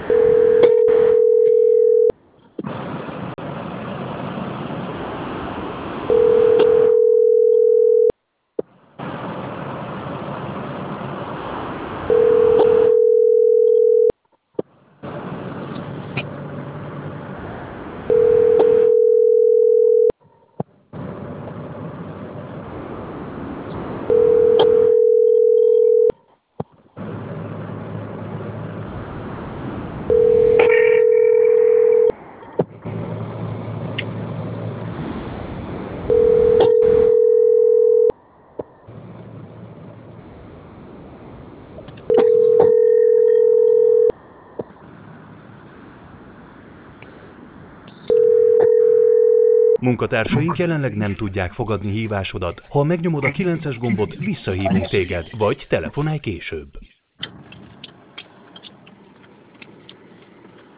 Munkatársaink jelenleg nem tudják fogadni hívásodat. Ha megnyomod a 9-es gombot, visszahívunk téged, vagy telefonálj később.